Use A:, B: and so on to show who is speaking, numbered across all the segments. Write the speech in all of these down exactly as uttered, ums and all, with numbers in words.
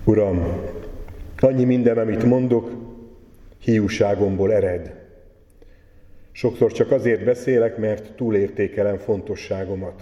A: Uram, annyi minden, amit mondok, hiúságomból ered. Sokszor csak azért beszélek, mert túlértékelem fontosságomat.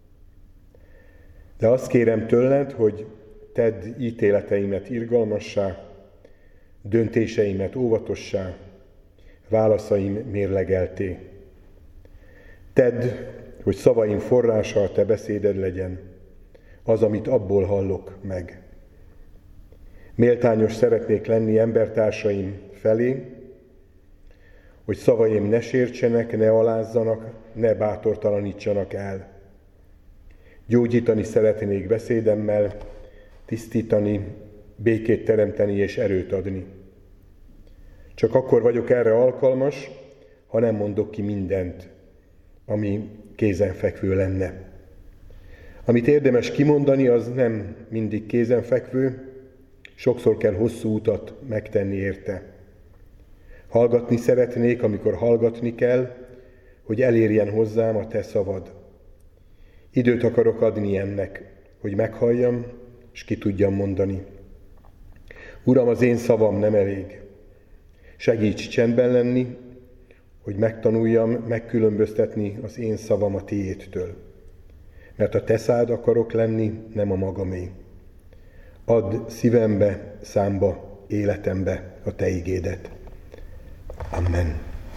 A: De azt kérem tőled, hogy tedd ítéleteimet irgalmassá, döntéseimet óvatossá, válaszaim mérlegelté. Tedd, hogy szavaim forrása a te beszéded legyen, az, amit abból hallok meg. Méltányos szeretnék lenni embertársaim felé, hogy szavaim ne sértsenek, ne alázzanak, ne bátortalanítsanak el. Gyógyítani szeretnék beszédemmel, tisztítani, békét teremteni és erőt adni. Csak akkor vagyok erre alkalmas, ha nem mondok ki mindent, ami kézenfekvő lenne. Amit érdemes kimondani, az nem mindig kézenfekvő, sokszor kell hosszú utat megtenni érte. Hallgatni szeretnék, amikor hallgatni kell, hogy elérjen hozzám a te szavad. Időt akarok adni ennek, hogy meghalljam, és ki tudjam mondani. Uram, az én szavam nem elég. Segíts csendben lenni, hogy megtanuljam megkülönböztetni az én szavam a tiédtől. Mert a te szád akarok lenni, nem a magamé. Add szívembe, számba, életembe a te igédet. Amen.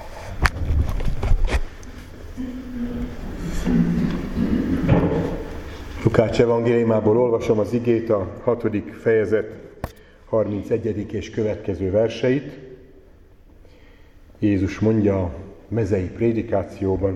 A: Lukács evangéliumából olvasom az igét, a hatodik fejezet harmincegyedik és következő verseit. Jézus mondja a mezei prédikációban: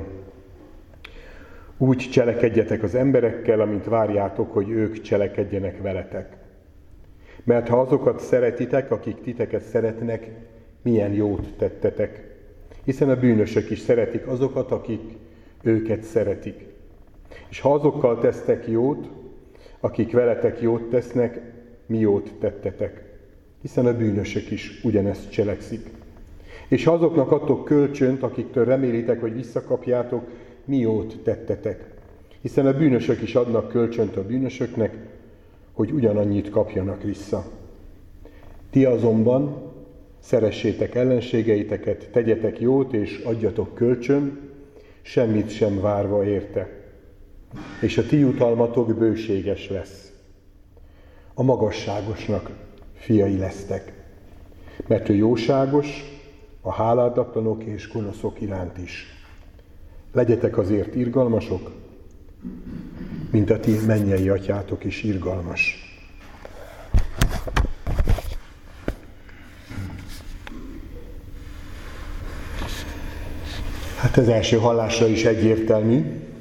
A: úgy cselekedjetek az emberekkel, amint várjátok, hogy ők cselekedjenek veletek. Mert ha azokat szeretitek, akik titeket szeretnek, milyen jót tettetek. Hiszen a bűnösök is szeretik azokat, akik őket szeretik. És ha azokkal tesztek jót, akik veletek jót tesznek, mi jót tettetek. Hiszen a bűnösök is ugyanezt cselekszik. És ha azoknak adtok kölcsönt, akiktől remélitek, hogy visszakapjátok, mi jót tettetek. Hiszen a bűnösök is adnak kölcsönt a bűnösöknek, hogy ugyanannyit kapjanak vissza. Ti azonban szeressétek ellenségeiteket, tegyetek jót és adjatok kölcsön, semmit sem várva érte. És a ti jutalmatok bőséges lesz. A magasságosnak fiai lesztek, mert ő jóságos a háládatlanok és gonoszok iránt is. Legyetek azért irgalmasok, mint a ti mennyei atyátok is irgalmas. Hát ez első hallásra is egyértelmű.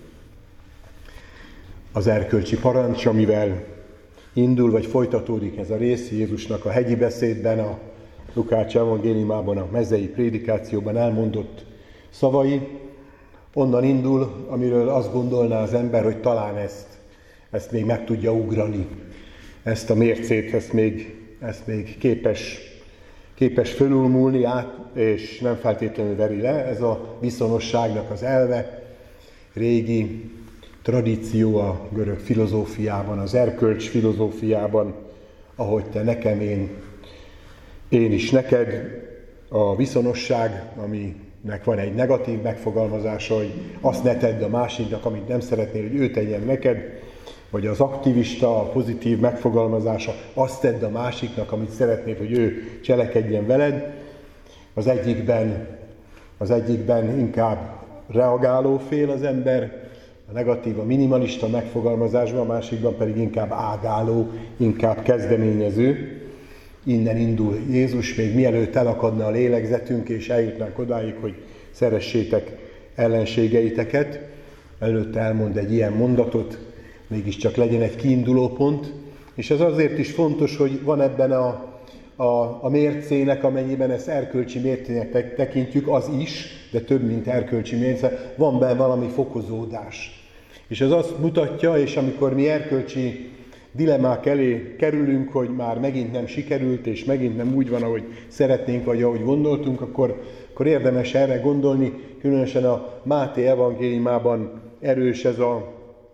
A: Az erkölcsi parancs, amivel indul vagy folytatódik ez a rész Jézusnak a hegyi beszédben, a Lukács evangéliumában, a mezei prédikációban elmondott szavai, onnan indul, amiről azt gondolná az ember, hogy talán ezt, ezt még meg tudja ugrani. Ezt a mércét, ezt még, ezt még képes, képes fölülmúlni át, és nem feltétlenül veri le. Ez a viszonosságnak az elve, régi tradíció a görög filozófiában, az erkölcs filozófiában, ahogy te nekem, én, én is neked. A viszonosság, aminek van egy negatív megfogalmazása, hogy azt ne tedd a másiknak, amit nem szeretnél, hogy ő tegyen neked, vagy az aktivista, a pozitív megfogalmazása, azt tedd a másiknak, amit szeretnéd, hogy ő cselekedjen veled. Az egyikben, az egyikben inkább reagáló fél az ember, a negatív, a minimalista megfogalmazásban, a másikban pedig inkább ágáló, inkább kezdeményező. Innen indul Jézus, még mielőtt elakadna a lélegzetünk, és eljutnánk odáig, hogy szeressétek ellenségeiteket. Előtte elmond egy ilyen mondatot, mégiscsak legyen egy kiinduló pont. És ez azért is fontos, hogy van ebben a, a, a mércének, amennyiben ezt erkölcsi mércének tekintjük, az is, de több, mint erkölcsi mérce, van benne valami fokozódás. És ez azt mutatja, és amikor mi erkölcsi dilemmák elé kerülünk, hogy már megint nem sikerült, és megint nem úgy van, ahogy szeretnénk, vagy ahogy gondoltunk, akkor, akkor érdemes erre gondolni. Különösen a Máté evangéliumában erős ez a,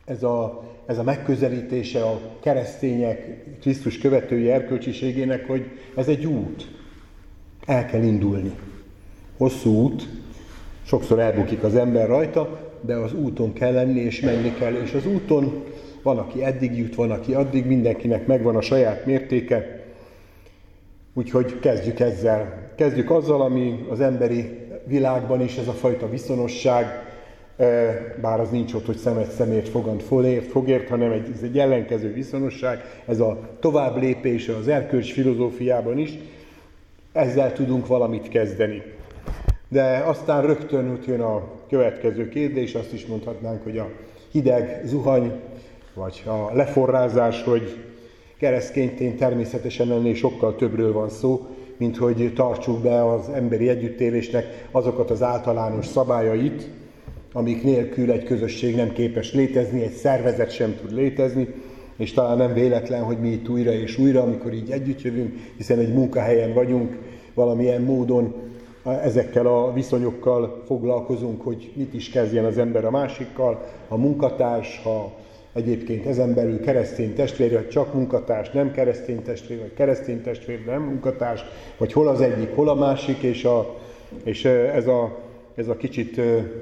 A: ez a, ez a megközelítése a keresztények, Krisztus követői erkölcsiségének, hogy ez egy út. El kell indulni. Hosszú út, sokszor elbukik az ember rajta, de az úton kell lenni, és menni kell. És az úton van, aki eddig jut, van, aki addig, mindenkinek megvan a saját mértéke. Úgyhogy kezdjük ezzel. Kezdjük azzal, ami az emberi világban is ez a fajta viszonosság, bár az nincs ott, hogy szemet szemért, fogant fogért, hanem egy, ez egy ellenkező viszonosság, ez a tovább lépése az erkölcs filozófiában is, ezzel tudunk valamit kezdeni. De aztán rögtön ott jön a következő kérdés, azt is mondhatnánk, hogy a hideg zuhany, vagy a leforrázás, hogy keresztényként természetesen ennél sokkal többről van szó, mint hogy tartsuk be az emberi együttélésnek azokat az általános szabályait, amik nélkül egy közösség nem képes létezni, egy szervezet sem tud létezni, és talán nem véletlen, hogy mi itt újra és újra, amikor így együtt jövünk, hiszen egy munkahelyen vagyunk, valamilyen módon ezekkel a viszonyokkal foglalkozunk, hogy mit is kezdjen az ember a másikkal, a munkatárs, ha egyébként ezen belül keresztény testvér, vagy csak munkatárs, nem keresztény testvér, vagy keresztény testvér, nem munkatárs, vagy hol az egyik, hol a másik, és, a, és ez, a, ez a kicsit,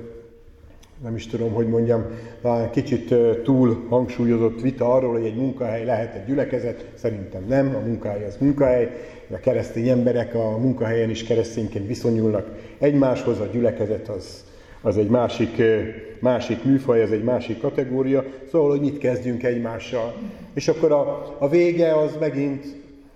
A: nem is tudom, hogy mondjam, kicsit túl hangsúlyozott vita arról, hogy egy munkahely lehet egy gyülekezet, szerintem nem, a munkahely az munkahely, a keresztény emberek a munkahelyen is keresztényként viszonyulnak egymáshoz, a gyülekezet az, az egy másik, másik műfaj, ez egy másik kategória, szóval, hogy mit kezdjünk egymással. És akkor a, a vége az megint,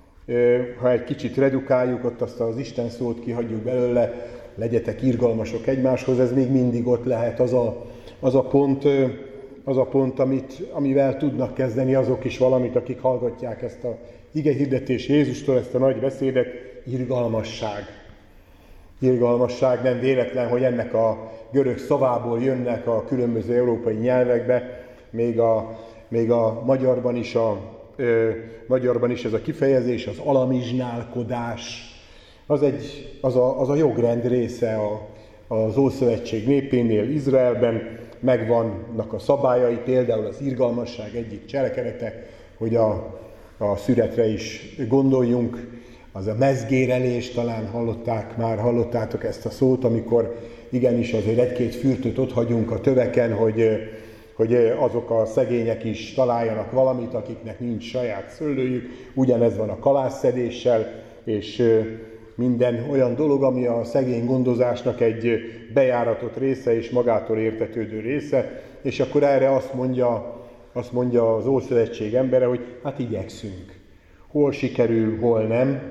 A: ha egy kicsit redukáljuk, ott azt az Isten szót kihagyjuk belőle, legyetek irgalmasok egymáshoz, ez még mindig ott lehet az a, az a pont, az a pont amit, amivel tudnak kezdeni azok is valamit, akik hallgatják ezt a igehirdetés Jézustól, ezt a nagy beszédet, irgalmasság. Irgalmasság, nem véletlen, hogy ennek a görög szavából jönnek a különböző európai nyelvekbe, még a, még a magyarban is, a, ö, magyarban is ez a kifejezés, az alamizsnálkodás, az, egy, az, a, az a jogrend része a, az Ószövetség népénél, Izraelben megvannak a szabályai, például az irgalmasság egyik cselekedete, hogy a, a szüretre is gondoljunk, az a mezgérelés, talán hallották már, hallottátok ezt a szót, amikor igenis azért egy-két fürtöt ott hagyunk a töveken, hogy, hogy azok a szegények is találjanak valamit, akiknek nincs saját szőlőjük. Ugyanez van a kalásszedéssel, és minden olyan dolog, ami a szegény gondozásnak egy bejáratott része és magától értetődő része, és akkor erre azt mondja, azt mondja az Ószövetség embere, hogy hát igyekszünk. Hol sikerül, hol nem.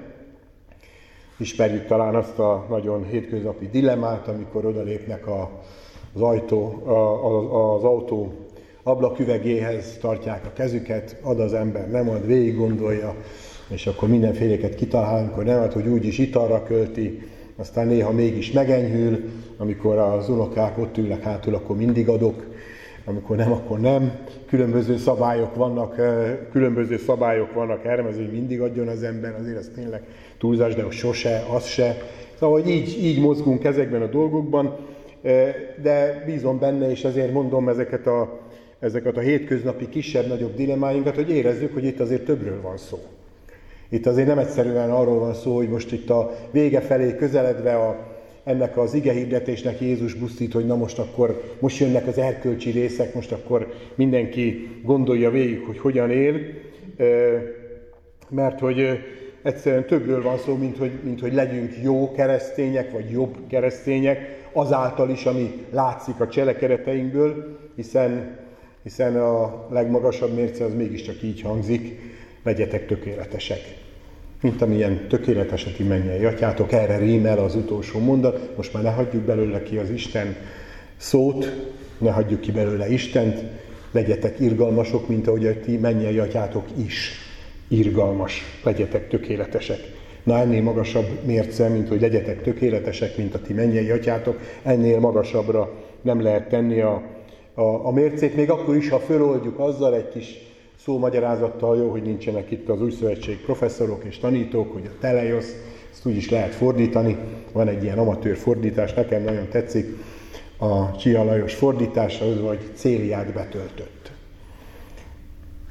A: Ismerjük talán azt a nagyon hétköznapi dilemmát, amikor odalépnek a, az, ajtó, a, a, az autó ablaküvegéhez, tartják a kezüket, ad az ember, nem ad, végig gondolja, és akkor mindenféléket kitalál, amikor nem ad, hogy úgyis italra költi, aztán néha mégis megenyhül, amikor az unokák ott ülnek hátul, akkor mindig adok, amikor nem, akkor nem. Különböző szabályok vannak, különböző szabályok vannak erre, hogy mindig adjon az ember, azért ez tényleg túlzás, de hogy sose, az se. Szóval, hogy így, így mozgunk ezekben a dolgokban, de bízom benne, és azért mondom ezeket a, ezeket a hétköznapi kisebb-nagyobb dilemmáinkat, hogy érezzük, hogy itt azért többről van szó. Itt azért nem egyszerűen arról van szó, hogy most itt a vége felé közeledve a ennek az igehirdetésnek Jézus busztít, hogy na most akkor, most jönnek az erkölcsi részek, most akkor mindenki gondolja végig, hogy hogyan él, mert hogy egyszerűen többről van szó, mint hogy, mint hogy legyünk jó keresztények, vagy jobb keresztények, azáltal is, ami látszik a cselekedeteinkből, hiszen, hiszen a legmagasabb mérce az mégiscsak így hangzik, legyetek tökéletesek. Mint amilyen tökéletesek ti mennyei atyátok, erre rímel az utolsó mondat, most már ne hagyjuk belőle ki az Isten szót, ne hagyjuk ki belőle Istent, legyetek irgalmasok, mint ahogy a ti mennyei atyátok is irgalmas, legyetek tökéletesek. Na ennél magasabb mérce, mint hogy legyetek tökéletesek, mint a ti mennyei atyátok, ennél magasabbra nem lehet tenni a, a, a mércét, még akkor is, ha föloldjuk azzal egy kis szómagyarázattal, jó, hogy nincsenek itt az Újszövetség professzorok és tanítók, hogy a teleiosz, ezt úgy is lehet fordítani. Van egy ilyen amatőr fordítás, nekem nagyon tetszik, a Csia Lajos fordítása, az, hogy célját betöltött.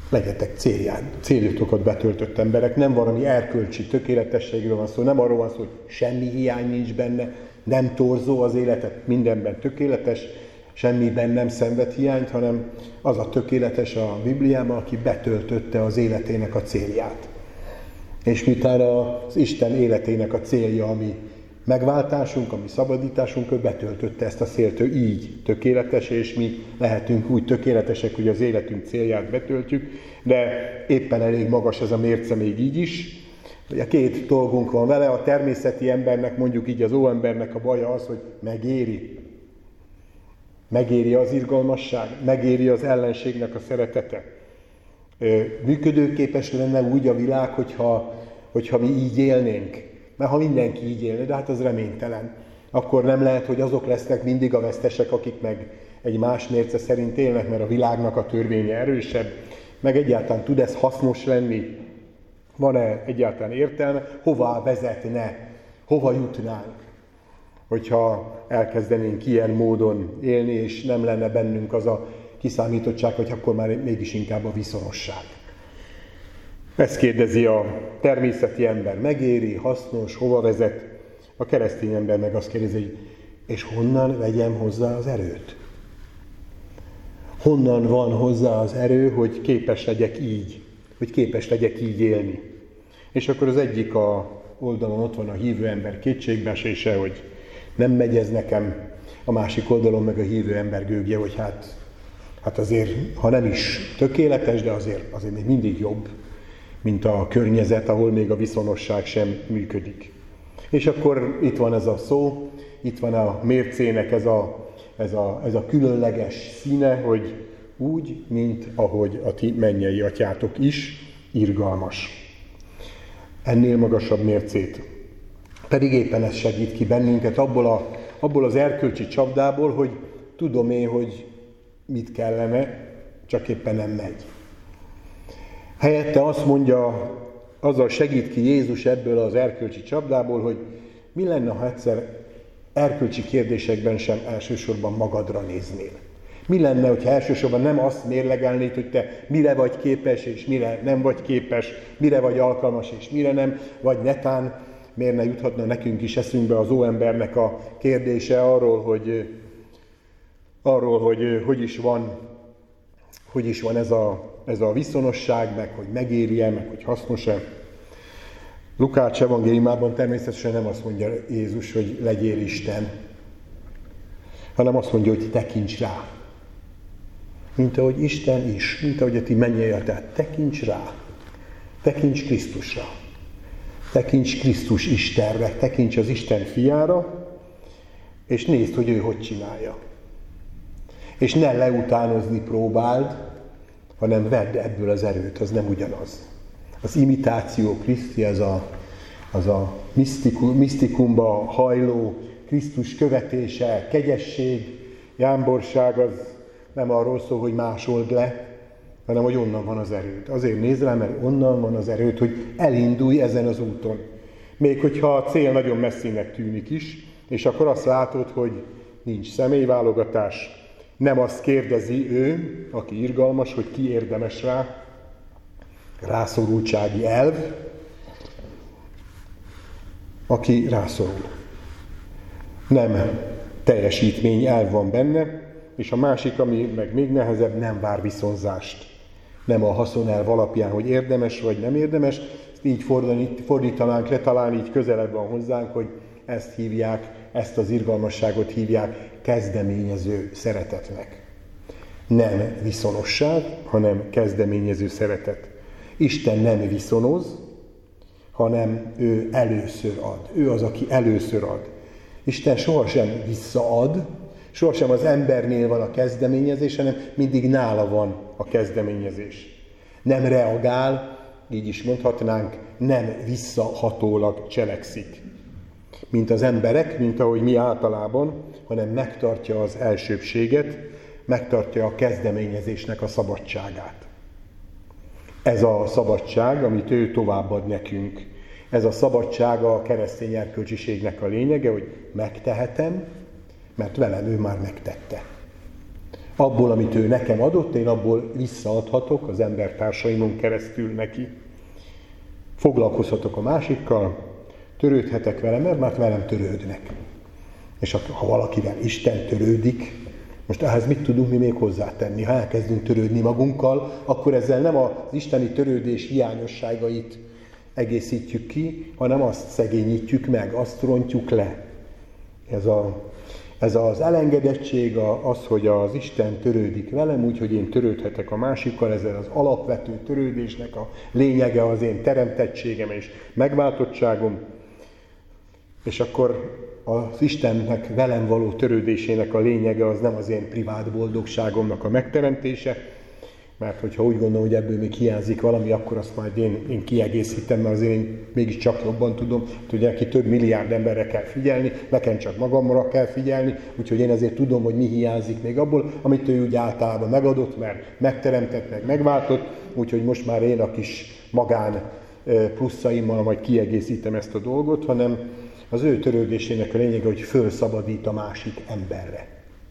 A: legyetek célján, céljutokat betöltött emberek, nem valami erkölcsi tökéletességről van szó, nem arról van szó, hogy semmi hiány nincs benne, nem torzó az életet, mindenben tökéletes, semmiben nem szenved hiányt, hanem az a tökéletes a Bibliában, aki betöltötte az életének a célját. És miután az Isten életének a célja, ami megváltásunk, ami szabadításunk, ő betöltötte ezt a célt, ő így tökéletes, és mi lehetünk úgy tökéletesek, hogy az életünk célját betöltjük, de éppen elég magas ez a mérce még így is. Ugye két dolgunk van vele, a természeti embernek, mondjuk így az óembernek a baja az, hogy megéri. Megéri az irgalmasság, megéri az ellenségnek a szeretete. Működőképes lenne úgy a világ, hogyha, hogyha mi így élnénk. Mert ha mindenki így élne, de hát az reménytelen. Akkor nem lehet, hogy azok lesznek mindig a vesztesek, akik meg egy más mérce szerint élnek, mert a világnak a törvénye erősebb. Meg egyáltalán tud ez hasznos lenni? Van-e egyáltalán értelme? Hová vezetne? Hova jutnánk? Hogyha elkezdenénk ilyen módon élni, és nem lenne bennünk az a kiszámítottság, hogy akkor már mégis inkább a viszonosság. Ezt kérdezi a természeti ember, megéri, hasznos, hova vezet? A keresztény ember meg azt kérdezi, hogy és honnan vegyem hozzá az erőt? Honnan van hozzá az erő, hogy képes legyek így, hogy képes legyek így élni? És akkor az egyik a oldalon ott van a hívő ember kétségbeesése, hogy nem megy ez nekem, a másik oldalon meg a hívő ember gőgje, hogy hát, hát azért, ha nem is tökéletes, de azért, azért még mindig jobb, mint a környezet, ahol még a viszonosság sem működik. És akkor itt van ez a szó, itt van a mércének ez a, ez a, ez a különleges színe, hogy úgy, mint ahogy a ti mennyei atyátok is, irgalmas. Ennél magasabb mércét. Pedig éppen ez segít ki bennünket abból, a, abból az erkölcsi csapdából, hogy tudom én, hogy mit kellene, csak éppen nem megy. Helyette azt mondja, azzal segít ki Jézus ebből az erkölcsi csapdából, hogy mi lenne, ha egyszer erkölcsi kérdésekben sem elsősorban magadra néznél. Mi lenne, hogyha elsősorban nem azt mérlegelnéd, hogy te mire vagy képes, és mire nem vagy képes, mire vagy alkalmas, és mire nem, vagy netán miért ne juthatna nekünk is eszünkbe az óembernek a kérdése arról, hogy, arról, hogy hogy is van, hogy is van ez a, ez a viszonosság, meg hogy megéri-e, meg hogy hasznos-e. Lukács evangéliumában természetesen nem azt mondja Jézus, hogy legyél Isten, hanem azt mondja, hogy tekints rá. Mint ahogy Isten is, mint ahogy a ti mennyei atyád, tekints rá, tekints Krisztusra, tekints Krisztus Istenre, tekints az Isten fiára, és nézd, hogy ő hogy csinálja. És ne leutánozni próbáld, hanem vedd ebből az erőt, az nem ugyanaz. Az imitáció Kriszti, az a, az a misztikum, misztikumba hajló Krisztus követése, kegyesség, jámborság, az nem arról szól, hogy másold le, hanem hogy onnan van az erőd. Azért nézd rá, mert onnan van az erőd, hogy elindulj ezen az úton. Még hogyha a cél nagyon messzinek tűnik is, és akkor azt látod, hogy nincs személyválogatás, nem azt kérdezi ő, aki irgalmas, hogy ki érdemes rá, rászorultsági elv, aki rászorul. Nem teljesítmény elv van benne, és a másik, ami meg még nehezebb, nem vár viszonzást. Nem a haszonelv alapján, hogy érdemes vagy nem érdemes, ezt így fordítanánk le, talán így közelebb van hozzánk, hogy ezt hívják, ezt az irgalmasságot hívják kezdeményező szeretetnek. Nem viszonosság, hanem kezdeményező szeretet. Isten nem viszonoz, hanem ő először ad. Ő az, aki először ad. Isten sohasem visszaad, sohasem az embernél van a kezdeményezés, hanem mindig nála van a kezdeményezés. Nem reagál, így is mondhatnánk, nem visszahatólag cselekszik. Mint az emberek, mint ahogy mi általában, hanem megtartja az elsőbbséget, megtartja a kezdeményezésnek a szabadságát. Ez a szabadság, amit ő továbbad nekünk. Ez a szabadság a keresztény erkölcsiségnek a lényege, hogy megtehetem, mert velem ő már megtette. Abból, amit ő nekem adott, én abból visszaadhatok az embertársaimon keresztül neki. Foglalkozhatok a másikkal, törődhetek vele, mert már velem törődnek. És ha valakivel Isten törődik, most ehhez mit tudunk mi még hozzátenni? Ha elkezdünk törődni magunkkal, akkor ezzel nem az isteni törődés hiányosságait egészítjük ki, hanem azt szegényítjük meg, azt rontjuk le. Ez, a, ez az elengedettség, az, hogy az Isten törődik velem, úgyhogy én törődhetek a másikkal, ez az alapvető törődésnek a lényege az én teremtettségem és megváltottságom. És akkor az Istennek velem való törődésének a lényege az nem az én privát boldogságomnak a megteremtése, mert hogyha úgy gondolom, hogy ebből még hiányzik valami, akkor azt majd én, én kiegészítem, mert azért én mégiscsak jobban tudom, hogy neki több milliárd emberre kell figyelni, nekem csak magamra kell figyelni, úgyhogy én ezért tudom, hogy mi hiányzik még abból, amit ő úgy általában megadott, mert megteremtett, meg megváltott, úgyhogy most már én a kis magán pluszaimmal majd kiegészítem ezt a dolgot, hanem az ő törődésének a lényege, hogy fölszabadít a másik emberre.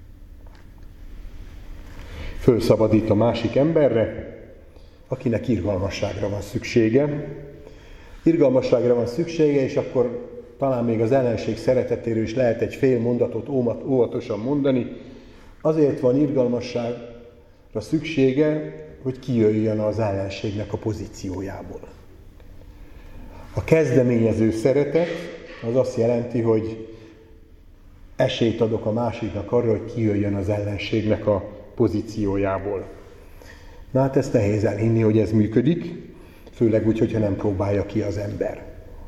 A: Fölszabadít a másik emberre, akinek irgalmasságra van szüksége. Irgalmasságra van szüksége, és akkor talán még az ellenség szeretetéről is lehet egy fél mondatot óvatosan mondani. Azért van irgalmasságra szüksége, hogy kijöjjön az ellenségnek a pozíciójából. A kezdeményező szeretet az azt jelenti, hogy esélyt adok a másiknak arra, hogy kijöjjön az ellenségnek a pozíciójából. Na hát ezt nehéz elhinni, hogy ez működik, főleg úgy, hogyha nem próbálja ki az ember.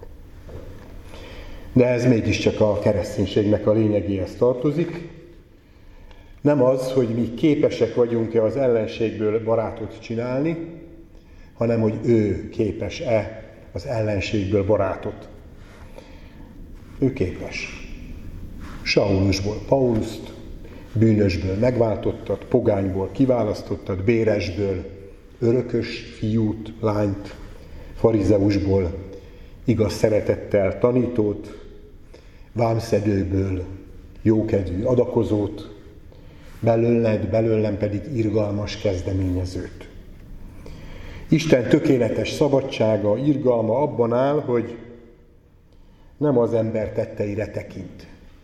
A: De ez mégiscsak a kereszténységnek a lényegéhez tartozik. Nem az, hogy mi képesek vagyunk-e az ellenségből barátot csinálni, hanem hogy ő képes-e az ellenségből barátot. Ő képes. Saulusból Pauluszt, bűnösből megváltottat, pogányból kiválasztottat, béresből örökös fiút, lányt, farizeusból igaz szeretettel tanítót, vámszedőből jókedvű adakozót, belőled, belőlem pedig irgalmas kezdeményezőt. Isten tökéletes szabadsága, irgalma abban áll, hogy nem az ember tetteire tekint.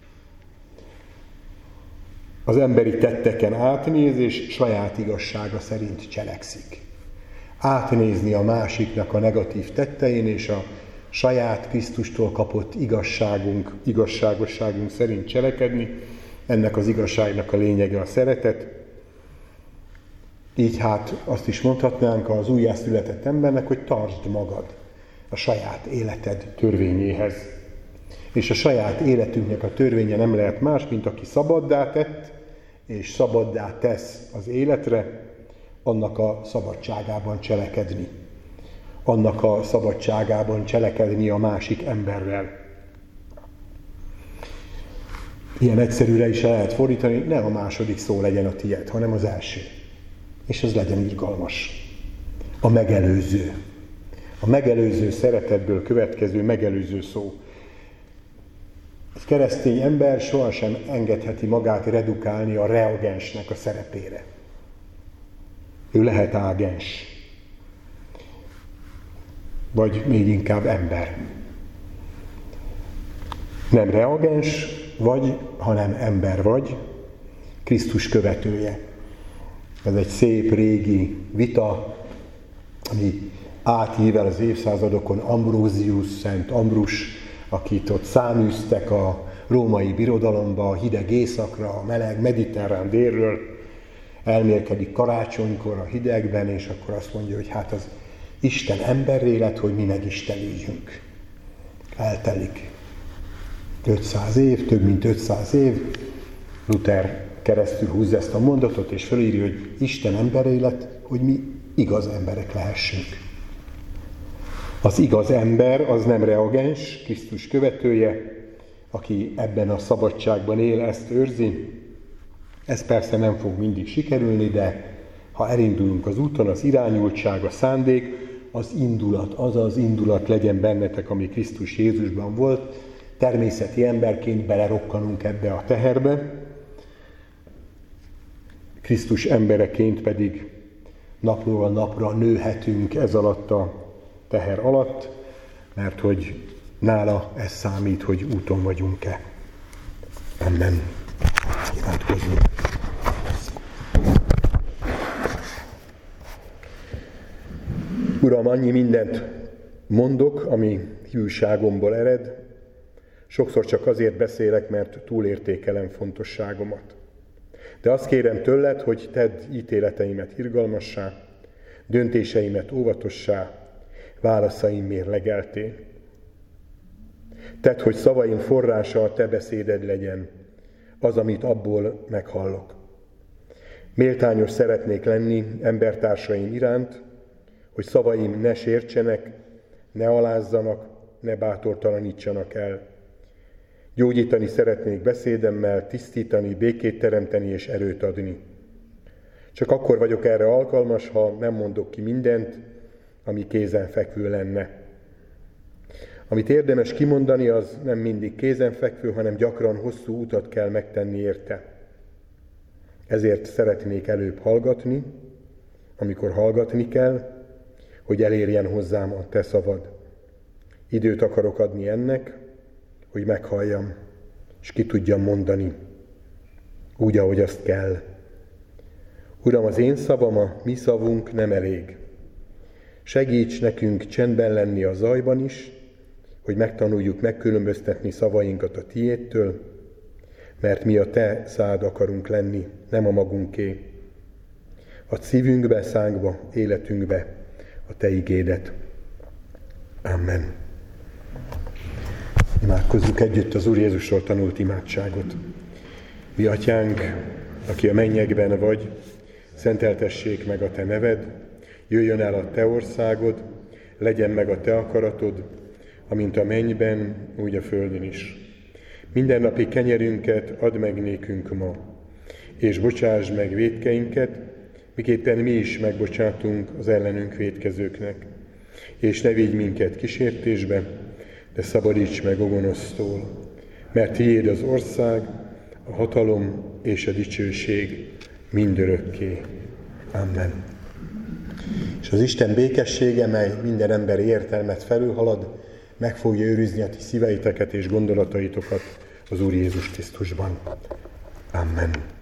A: Az emberi tetteken átnéz, és saját igazsága szerint cselekszik. Átnézni a másiknak a negatív tettein, és a saját Krisztustól kapott igazságunk, igazságosságunk szerint cselekedni, ennek az igazságnak a lényege a szeretet. Így hát azt is mondhatnánk az újjászületett embernek, hogy tartsd magad a saját életed törvényéhez. És a saját életünknek a törvénye nem lehet más, mint aki szabaddá tett, és szabaddá tesz az életre, annak a szabadságában cselekedni. Annak a szabadságában cselekedni a másik emberrel. Ilyen egyszerűre is lehet fordítani, nem a második szó legyen a tiéd, hanem az első. És ez legyen irgalmas. A megelőző. A megelőző szeretetből következő megelőző szó. Egy keresztény ember sohasem engedheti magát redukálni a reagensnek a szerepére. Ő lehet ágens. Vagy még inkább ember. Nem reagens vagy, hanem ember vagy, Krisztus követője. Ez egy szép régi vita, ami átível az évszázadokon Ambrózius, Szent Ambrus, akit ott száműztek a római birodalomba, a hideg északra, a meleg mediterrán délről, elmélkedik karácsonykor a hidegben, és akkor azt mondja, hogy hát az Isten emberré lett, hogy mi megistenüljünk. Eltelik ötszáz év, több mint ötszáz év, Luther keresztül húzza ezt a mondatot, és felírja, hogy Isten emberré lett, hogy mi igaz emberek lehessünk. Az igaz ember az nem reagens, Krisztus követője, aki ebben a szabadságban él, ezt őrzi. Ez persze nem fog mindig sikerülni, de ha elindulunk az úton, az irányultság, a szándék, az indulat, az az indulat legyen bennetek, ami Krisztus Jézusban volt, természeti emberként belerokkanunk ebbe a teherbe, Krisztus embereként pedig napról napra nőhetünk ez alatt a teher alatt, mert hogy nála ez számít, hogy úton vagyunk-e. Amen. Imádkozzunk. Uram, annyi mindent mondok, ami hűságomból ered, sokszor csak azért beszélek, mert túlértékelem fontosságomat. De azt kérem tőled, hogy tedd ítéleteimet irgalmassá, döntéseimet óvatossá, válaszaim mérlegelté. Tedd, hogy szavaim forrása a te beszéded legyen, az, amit abból meghallok. Méltányos szeretnék lenni embertársaim iránt, hogy szavaim ne sértsenek, ne alázzanak, ne bátortalanítsanak el. Gyógyítani szeretnék beszédemmel, tisztítani, békét teremteni és erőt adni. Csak akkor vagyok erre alkalmas, ha nem mondok ki mindent, ami kézenfekvő lenne. Amit érdemes kimondani, az nem mindig kézenfekvő, hanem gyakran hosszú utat kell megtenni érte. Ezért szeretnék előbb hallgatni, amikor hallgatni kell, hogy elérjen hozzám a te szavad. Időt akarok adni ennek, hogy meghalljam, és ki tudjam mondani, úgy, ahogy azt kell. Uram, az én szavam, a mi szavunk nem elég. Segíts nekünk csendben lenni a zajban is, hogy megtanuljuk megkülönböztetni szavainkat a tiédtől, mert mi a te szád akarunk lenni, nem a magunké. A szívünkbe, szánkba, életünkbe a te igédet. Amen. Imádkozzuk együtt az Úr Jézusról tanult imádságot. Mi atyánk, aki a mennyekben vagy, szenteltessék meg a te neved, jöjjön el a te országod, legyen meg a te akaratod, amint a mennyben, úgy a földön is. Mindennapi kenyerünket add meg nékünk ma, és bocsásd meg vétkeinket, miképpen mi is megbocsátunk az ellenünk vétkezőknek. És ne vigy minket kísértésbe, de szabadíts meg a gonosztól, mert tiéd az ország, a hatalom és a dicsőség mindörökké. Amen. És az Isten békessége, mely minden emberi értelmet felülhalad, meg fogja őrizni a ti szíveiteket és gondolataitokat az Úr Jézus Krisztusban. Amen.